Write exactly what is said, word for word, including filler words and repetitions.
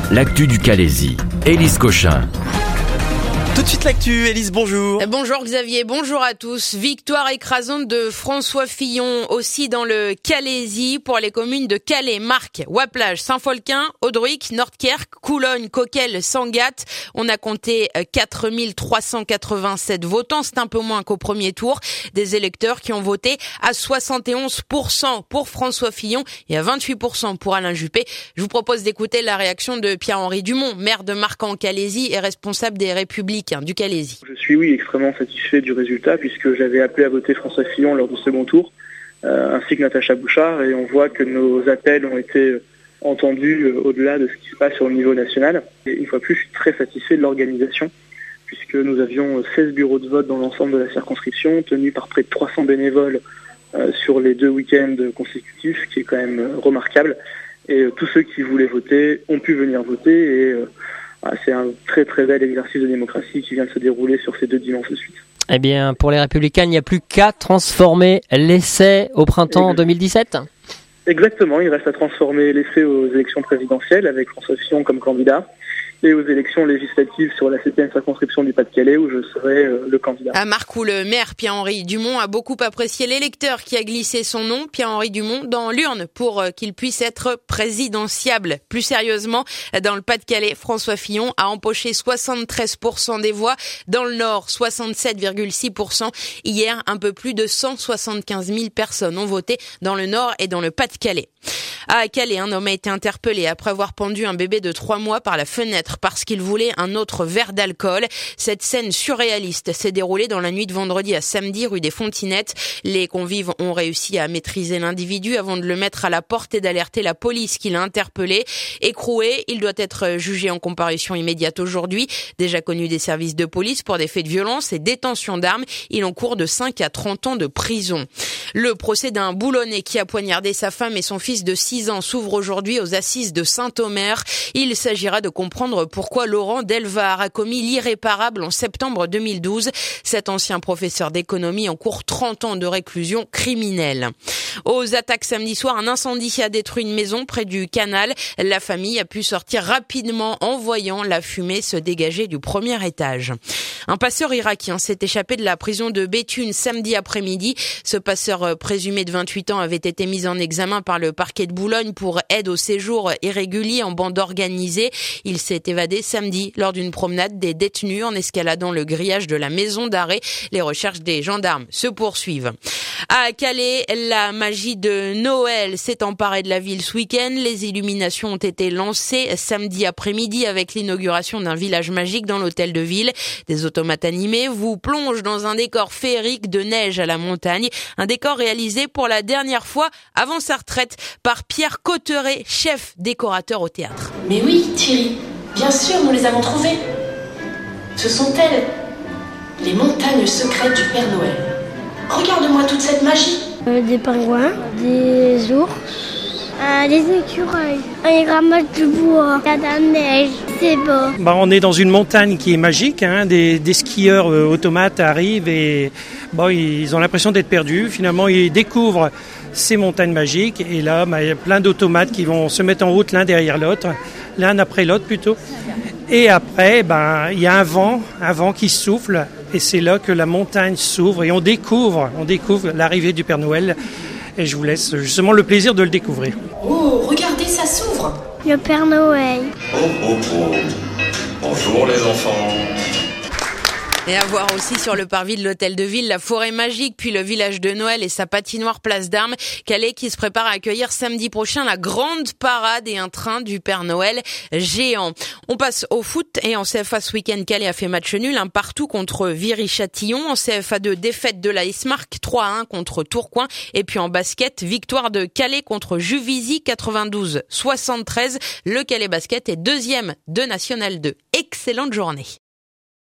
L'actu du Calaisis. Élise Cochin. Tout de suite l'actu, Élise, bonjour. Bonjour Xavier, bonjour à tous. Victoire écrasante de François Fillon, aussi dans le Calaisis, pour les communes de Calais, Marques, Waplage, Saint-Folquin, Audruic, Nordkerk, Coulogne, Coquelles, Sangatte. On a compté quatre mille trois cent quatre-vingt-sept votants, c'est un peu moins qu'au premier tour. Des électeurs qui ont voté à soixante et onze pour cent pour François Fillon et à vingt-huit pour cent pour Alain Juppé. Je vous propose d'écouter la réaction de Pierre-Henri Dumont, maire de Marques en Calaisis et responsable des Républicains du Calaisis. Je suis oui extrêmement satisfait du résultat puisque j'avais appelé à voter François Fillon lors du second tour, euh, ainsi que Natacha Bouchard, et on voit que nos appels ont été entendus euh, au-delà de ce qui se passe sur le niveau national. Et une fois de plus, je suis très satisfait de l'organisation puisque nous avions seize bureaux de vote dans l'ensemble de la circonscription, tenus par près de trois cents bénévoles euh, sur les deux week-ends consécutifs, ce qui est quand même euh, remarquable. Et euh, tous ceux qui voulaient voter ont pu venir voter et euh, c'est un très très bel exercice de démocratie qui vient de se dérouler sur ces deux dimanches de suite. Eh bien, pour les Républicains, il n'y a plus qu'à transformer l'essai au printemps deux mille dix-sept. Exactement, il reste à transformer l'essai aux élections présidentielles avec François Fillon comme candidat, et aux élections législatives sur la septième circonscription du Pas-de-Calais où je serai euh, le candidat. À Marques, où le maire Pierre-Henri Dumont a beaucoup apprécié l'électeur qui a glissé son nom, Pierre-Henri Dumont, dans l'urne pour euh, qu'il puisse être présidentiable. Plus sérieusement, dans le Pas-de-Calais, François Fillon a empoché soixante-treize pour cent des voix. Dans le Nord, soixante-sept virgule six pour cent. Hier, un peu plus de cent soixante-quinze mille personnes ont voté dans le Nord et dans le Pas-de-Calais. À Calais, un homme a été interpellé après avoir pendu un bébé de trois mois par la fenêtre parce qu'il voulait un autre verre d'alcool. Cette scène surréaliste s'est déroulée dans la nuit de vendredi à samedi rue des Fontinettes. Les convives ont réussi à maîtriser l'individu avant de le mettre à la porte et d'alerter la police qui l'a interpellé. Écroué, il doit être jugé en comparution immédiate aujourd'hui. Déjà connu des services de police pour des faits de violence et détention d'armes, il encourt de cinq à trente ans de prison. Le procès d'un Boulonnais qui a poignardé sa femme et son fils de six ans s'ouvre aujourd'hui aux assises de Saint-Omer. Il s'agira de comprendre pourquoi Laurent Delvar a commis l'irréparable en septembre deux mille douze. Cet ancien professeur d'économie encourt trente ans de réclusion criminelle. Aux attaques samedi soir, un incendie a détruit une maison près du canal. La famille a pu sortir rapidement en voyant la fumée se dégager du premier étage. Un passeur irakien s'est échappé de la prison de Béthune samedi après-midi. Ce passeur présumé de vingt-huit ans avait été mis en examen par le parquet de Boulogne pour aide au séjour irrégulier en bande organisée. Il s'est évadé samedi lors d'une promenade des détenus en escaladant le grillage de la maison d'arrêt. Les recherches des gendarmes se poursuivent. À Calais, la magie de Noël s'est emparée de la ville ce week-end. Les illuminations ont été lancées samedi après-midi avec l'inauguration d'un village magique dans l'hôtel de ville. Des automates animés vous plongent dans un décor féerique de neige à la montagne. Un décor réalisé pour la dernière fois avant sa retraite par Pierre Cotteret, chef décorateur au théâtre. Mais oui, Thierry, bien sûr, nous les avons trouvées. Ce sont elles, les montagnes secrètes du Père Noël. Regarde-moi toute cette magie. Euh, des pingouins, des ours, euh, des écureuils, ils ramassent du bois, il y a de la neige, c'est beau. Bah, on est dans une montagne qui est magique, hein. des, des skieurs euh, automates arrivent et bon, ils ont l'impression d'être perdus. Finalement, ils découvrent ces montagnes magiques et là, bah, il y a plein d'automates qui vont se mettre en route l'un derrière l'autre, l'un après l'autre plutôt. Et après, ben, il y a un vent, un vent qui souffle, et c'est là que la montagne s'ouvre et on découvre, on découvre l'arrivée du Père Noël. Et je vous laisse justement le plaisir de le découvrir. Oh, regardez, ça s'ouvre. Le Père Noël. Oh, oh, oh. Bonjour les enfants. Et à voir aussi sur le parvis de l'hôtel de ville, la forêt magique, puis le village de Noël et sa patinoire place d'Armes. Calais qui se prépare à accueillir samedi prochain la grande parade et un train du Père Noël géant. On passe au foot et en C F A ce week-end, Calais a fait match nul, un partout contre Viry-Châtillon. En C F A deux, défaite de l'A S Marques, trois à un contre Tourcoing. Et puis en basket, victoire de Calais contre Juvisy, quatre-vingt-douze à soixante-treize. Le Calais Basket est deuxième de National deux. Excellente journée.